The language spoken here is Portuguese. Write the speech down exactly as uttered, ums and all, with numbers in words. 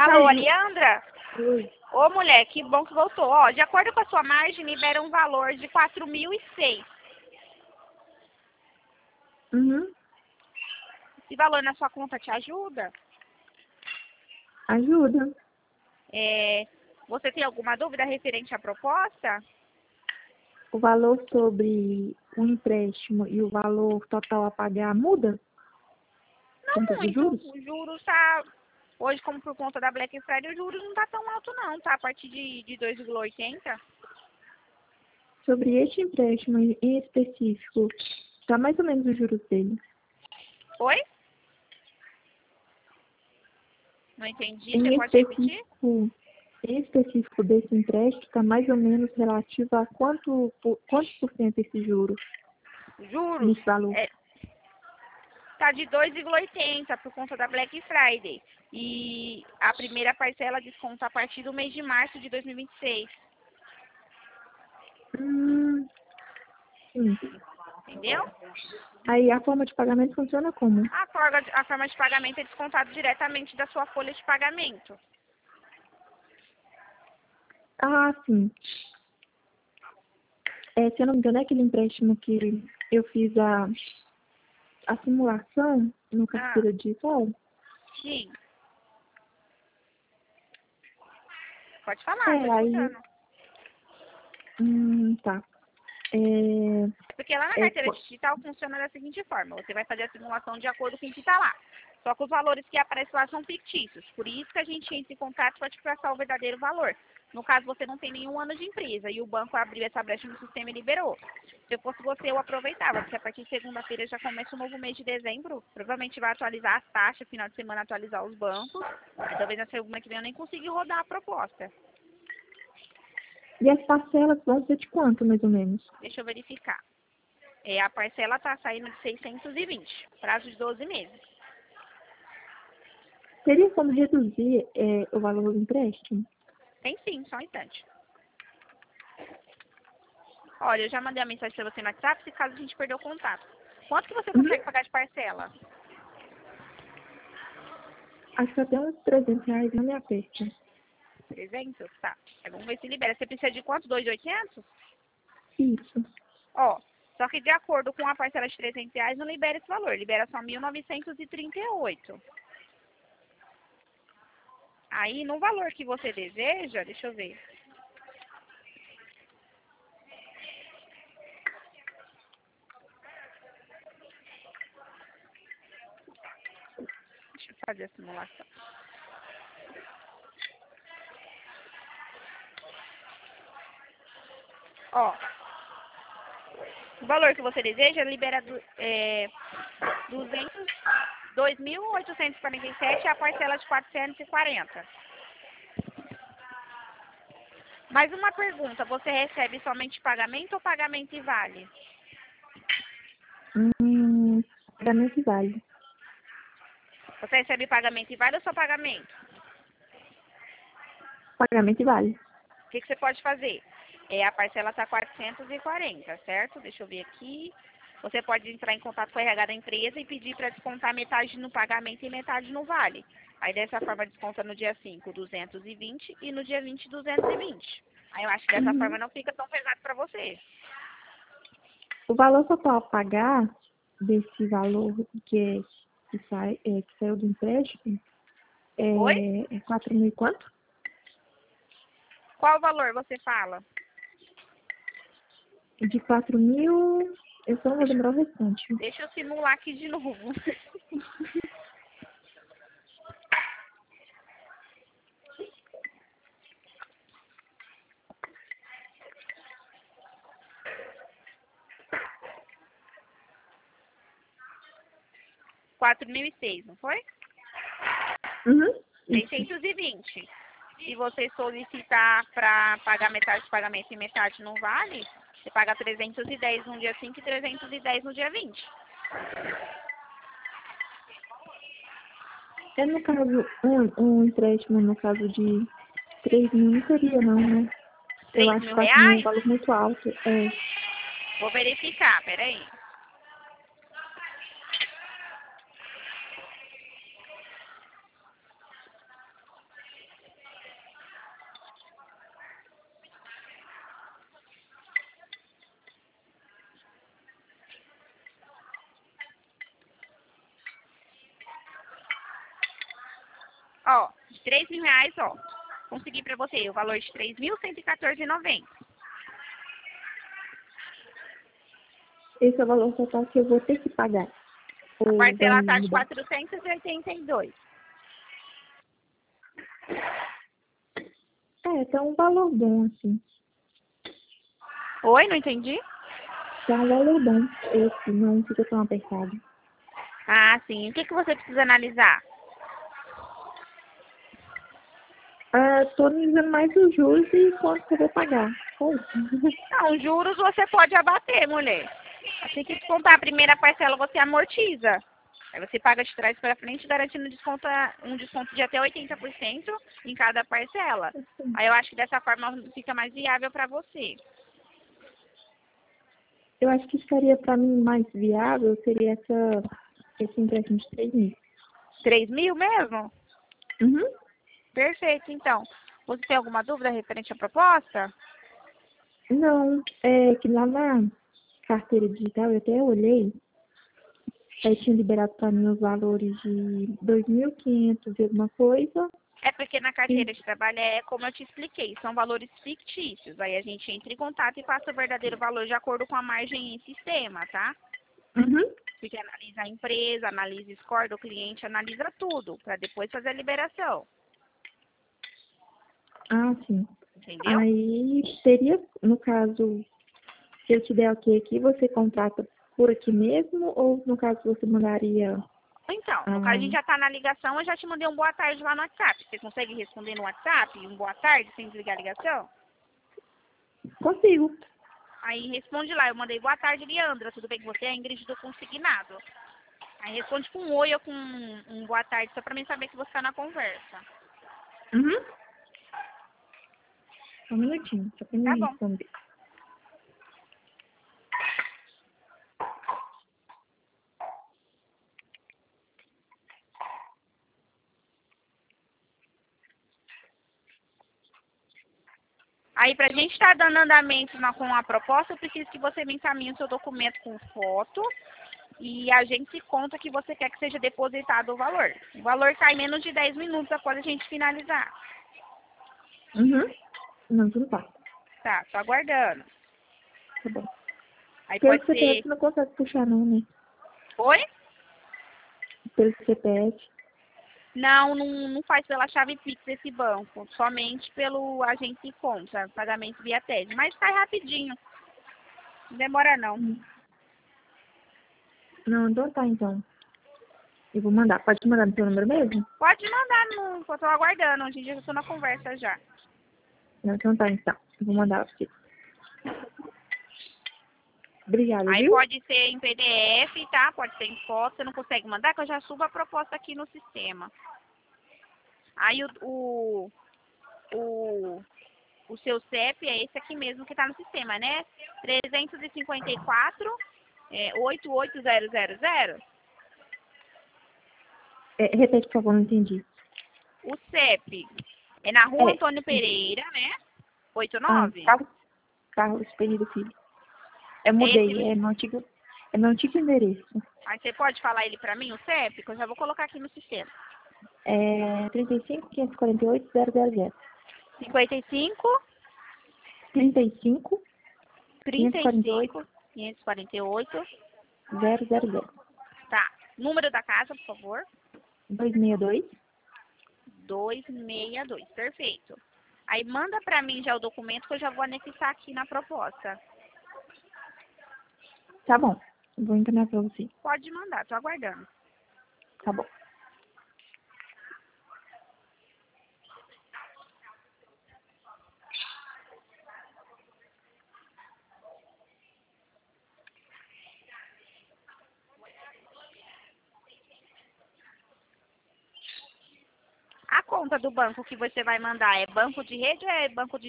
Alô, Aliandra? Oi. Ô, mulher, que bom que voltou. Ó, de acordo com a sua margem, libera um valor de quatro mil e seis. Uhum. Esse valor na sua conta te ajuda? Ajuda. É, você tem alguma dúvida referente à proposta? O valor sobre o empréstimo e o valor total a pagar muda? Não Conta dos muito. juros? O juros tá... Hoje, como por conta da Black Friday, o juros não tá tão alto não, tá? A partir de, de dois vírgula oitenta. Sobre este empréstimo em específico, está mais ou menos os juros dele. Oi? Não entendi. Em Você pode repetir? específico, em específico desse empréstimo, está mais ou menos relativo a quanto, por, quantos por cento esse juro, Juros? nesse valor? É, tá de dois vírgula oitenta por conta da Black Friday. E a primeira parcela desconta a partir do mês de março de dois mil e vinte e seis. Hum, sim. Entendeu? Aí a forma de pagamento funciona como? A forma, a forma de pagamento é descontado diretamente da sua folha de pagamento. Ah, sim. É, se eu não me engano, é aquele empréstimo que eu fiz a, a simulação no Ah, carteira digital? sim. Pode falar, tô É, aí... escutando. Hum, tá. É, Porque lá na é, carteira qu- digital funciona da seguinte forma. Você vai fazer a simulação de acordo com o que está lá. Só que os valores que aparecem lá são fictícios. Por isso que a gente entra em contato para te passar o verdadeiro valor. No caso, você não tem nenhum ano de empresa e o banco abriu essa brecha no sistema e liberou. Se eu fosse você, eu aproveitava, porque a partir de segunda-feira já começa o novo mês de dezembro. Provavelmente vai atualizar as taxas, final de semana atualizar os bancos. Aí, talvez na segunda que vem eu nem consiga rodar a proposta. e as parcelas vão ser de quanto, mais ou menos? Deixa eu verificar. É, a parcela está saindo de seiscentos e vinte, prazo de doze meses. Teria como reduzir é, o valor do empréstimo? Tem sim, só um instante. Olha, eu já mandei a mensagem para você no WhatsApp, se caso a gente perdeu o contato. Quanto que você Uhum. consegue pagar de parcela? Acho que até uns trezentos reais não me aperta. trezentos? Tá. É, vamos ver se libera. Você precisa de quanto? dois mil e oitocentos? Isso. Ó, só que de acordo com a parcela de trezentos reais, não libera esse valor. Libera só mil novecentos e trinta e oito. Aí, no valor que você deseja, deixa eu ver. Deixa eu fazer a simulação. Ó, o valor que você deseja libera du- é, duzentos, dois mil oitocentos e quarenta e sete e a parcela de quatrocentos e quarenta. Mais uma pergunta, você recebe somente pagamento ou pagamento e vale? Hum, pagamento e vale. Você recebe pagamento e vale ou só pagamento? Pagamento e vale. O que, que você pode fazer? É, a parcela está quatrocentos e quarenta, certo? Deixa eu ver aqui. Você pode entrar em contato com a R H da empresa e pedir para descontar metade no pagamento e metade no vale. Aí dessa forma desconta no dia cinco, duzentos e vinte e no dia vinte, duzentos e vinte. Aí eu acho que dessa Uhum. forma não fica tão pesado para você. O valor total a pagar desse valor que, é, que, sai, é, que saiu do empréstimo Oi? é, é quatro mil e quanto? Qual valor você fala? De quatro mil, eu só não vou Deixa, lembrar o restante. deixa eu simular aqui de novo. quatro mil e seis, não foi? Uhum. Isso. seiscentos e vinte. Se você solicitar para pagar metade de pagamento e metade não vale, você paga trezentos e dez no dia cinco e trezentos e dez no dia vinte. É no caso, um, um empréstimo no caso de três mil não seria não, né? Eu três acho mil quatro mil um reais? valor muito alto. É. Vou verificar, peraí. Ó, de três mil reais, ó. Consegui pra você o valor de três mil cento e quatorze reais e noventa centavos. Esse é o valor total que eu vou ter que pagar. A Ou parcela tá vai de mudar? quatrocentos e oitenta e dois É, tá um valor bom, assim. Oi, não entendi? Tá um valor bom. Esse não fica tão apertado. Ah, sim. O que, que você precisa analisar? Ah, tô analisando mais os juros e quanto que eu vou pagar. Só isso. Não, juros você pode abater, mulher. Assim que descontar a primeira parcela, você amortiza. Aí você paga de trás para frente, garantindo desconto, um desconto de até oitenta por cento em cada parcela. Aí eu acho que dessa forma fica mais viável para você. Eu acho que ficaria pra mim mais viável, seria essa, esse empréstimo de três mil. três mil mesmo? Uhum. Perfeito, então. Você tem alguma dúvida referente à proposta? Não, é que lá na carteira digital eu até olhei, aí tinha liberado para mim os valores de dois mil e quinhentos e alguma coisa. É porque na E, carteira de trabalho é como eu te expliquei, são valores fictícios. Aí a gente entra em contato e passa o verdadeiro valor de acordo com a margem em sistema, tá? uhum. Porque analisa a empresa, analisa o score do cliente, analisa tudo, para depois fazer a liberação. Ah, sim. Entendeu? Aí teria, no caso, se eu te der ok aqui, você contrata por aqui mesmo, ou no caso você mandaria. Então, no caso a Ah, gente já está na ligação, eu já te mandei um boa tarde lá no WhatsApp. Você consegue responder no WhatsApp um boa tarde sem desligar a ligação? consigo. Aí responde lá, eu mandei boa tarde, Leandra, tudo bem com você? É a Ingrid do Consignado. Aí responde com um oi ou com um, um boa tarde, só para mim saber que você está na conversa. Uhum. Só um minutinho, só pra Tá me bom. responder. Aí, para a gente estar dando andamento na, com a proposta, eu preciso que você me encaminhe o seu documento com foto e a gente se conta que você quer que seja depositado o valor. O valor cai menos de dez minutos após a gente finalizar. Uhum. Não, tudo tá. Tá, tô aguardando. Tá bom. Aí Pelo pode ser... C P F não consegue puxar não, né? Oi? Pelo C P F. Não, não, não faz pela chave Pix esse banco, somente pelo agente de conta, pagamento via T E D. Mas sai rapidinho, não demora não. Hum. Não, então tá, então. Eu vou mandar. Pode mandar no seu número mesmo? Pode mandar, no, eu tô aguardando, hoje em dia eu tô na conversa já. Não, então tá, então. Eu vou mandar pra você. Obrigada, Aí viu? pode ser em P D F, tá? Pode ser em foto, você não consegue mandar, que eu já subo a proposta aqui no sistema. Aí o, o, o, o seu C E P é esse aqui mesmo que tá no sistema, né? trezentos e cinquenta e quatro, é, oito oito zero zero zero. É, repete, por favor, não entendi. O C E P é na rua É. Antônio Pereira, né? Ah, oitenta e nove. Carlos, Carlos Pereira Filho. Eu É esse mudei, é mesmo. meu antigo, é meu antigo endereço. Aí você pode falar ele pra mim, o C E P, que eu já vou colocar aqui no sistema. É trinta e cinco, quinhentos e quarenta e oito, zero zero zero. cinquenta e cinco, trinta e cinco, quinhentos trinta e e quarenta e oito, cinco, quinhentos e quarenta e oito. zero zero zero. Tá. Número da casa, por favor. duzentos e sessenta e dois. duzentos e sessenta e dois. Perfeito. Aí manda pra mim já o documento que eu já vou anexar aqui na proposta. Tá bom. Vou encaminhar pra você. Pode mandar, tô aguardando. Tá bom. A conta do banco que você vai mandar é banco de rede ou é banco de